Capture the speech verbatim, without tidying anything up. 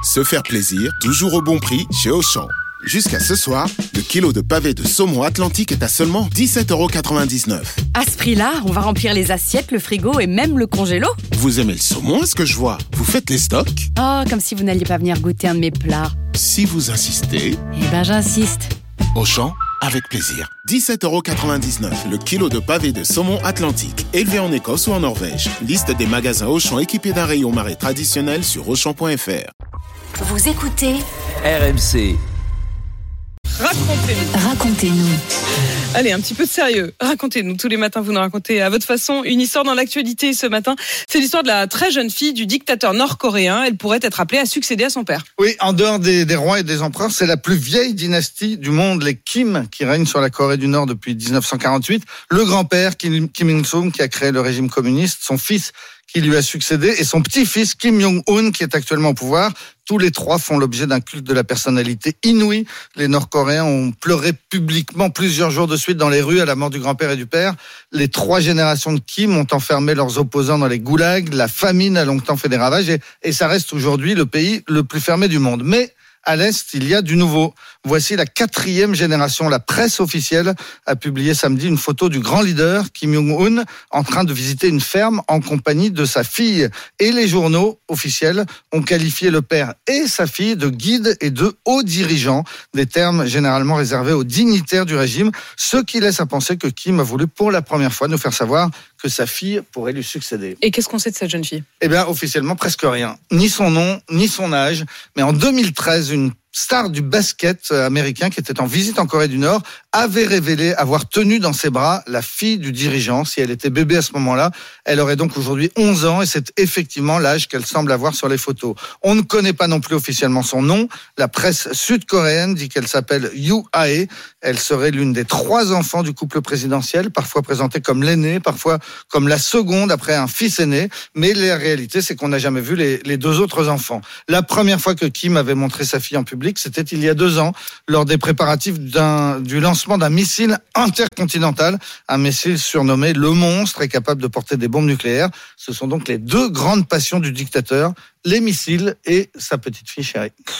Se faire plaisir, toujours au bon prix chez Auchan. Jusqu'à ce soir, le kilo de pavé de saumon Atlantique est à seulement dix-sept euros quatre-vingt-dix-neuf. À ce prix-là, on va remplir les assiettes, le frigo et même le congélo. Vous aimez le saumon, est-ce que je vois? Vous faites les stocks? Oh, comme si vous n'alliez pas venir goûter un de mes plats. Si vous insistez... Eh ben, j'insiste. Auchan, avec plaisir. dix-sept euros quatre-vingt-dix-neuf, le kilo de pavé de saumon Atlantique, élevé en Écosse ou en Norvège. Liste des magasins Auchan équipés d'un rayon marée traditionnel sur auchan point f r. Vous écoutez R M C. Racontez-nous. Racontez-nous. Allez, un petit peu de sérieux. Racontez-nous. Tous les matins, vous nous racontez à votre façon une histoire dans l'actualité. Ce matin, c'est l'histoire de la très jeune fille du dictateur nord-coréen. Elle pourrait être appelée à succéder à son père. Oui, en dehors des, des rois et des empereurs, c'est la plus vieille dynastie du monde, les Kim, qui règnent sur la Corée du Nord depuis dix-neuf cent quarante-huit. Le grand-père, Kim, Kim Il-sung, qui a créé le régime communiste, son fils qui lui a succédé, et son petit-fils, Kim Jong-un, qui est actuellement au pouvoir. Tous les trois font l'objet d'un culte de la personnalité inouï. Les Nord-Coréens ont pleuré publiquement plusieurs jours de suite dans les rues à la mort du grand-père et du père. Les trois générations de Kim ont enfermé leurs opposants dans les goulags. La famine a longtemps fait des ravages et, et ça reste aujourd'hui le pays le plus fermé du monde. Mais à l'Est, il y a du nouveau. Voici la quatrième génération. La presse officielle a publié samedi une photo du grand leader, Kim Jong-un, en train de visiter une ferme en compagnie de sa fille. Et les journaux officiels ont qualifié le père et sa fille de guides et de hauts dirigeants, des termes généralement réservés aux dignitaires du régime, ce qui laisse à penser que Kim a voulu pour la première fois nous faire savoir que sa fille pourrait lui succéder. Et qu'est-ce qu'on sait de cette jeune fille ? Eh bien, officiellement, presque rien. Ni son nom, ni son âge. Mais en deux mille treize, une star du basket américain qui était en visite en Corée du Nord avait révélé avoir tenu dans ses bras la fille du dirigeant. Si elle était bébé à ce moment-là, elle aurait donc aujourd'hui onze ans et c'est effectivement l'âge qu'elle semble avoir sur les photos. On ne connaît pas non plus officiellement son nom. La presse sud-coréenne dit qu'elle s'appelle Yoo Ae. Elle serait l'une des trois enfants du couple présidentiel, parfois présentée comme l'aînée, parfois comme la seconde après un fils aîné. Mais la réalité, c'est qu'on n'a jamais vu les, les deux autres enfants. La première fois que Kim avait montré sa fille en public, c'était il y a deux ans, lors des préparatifs d'un, du lancement d'un missile intercontinental, un missile surnommé Le Monstre et capable de porter des bombes nucléaires. Ce sont donc les deux grandes passions du dictateur, les missiles et sa petite fille chérie.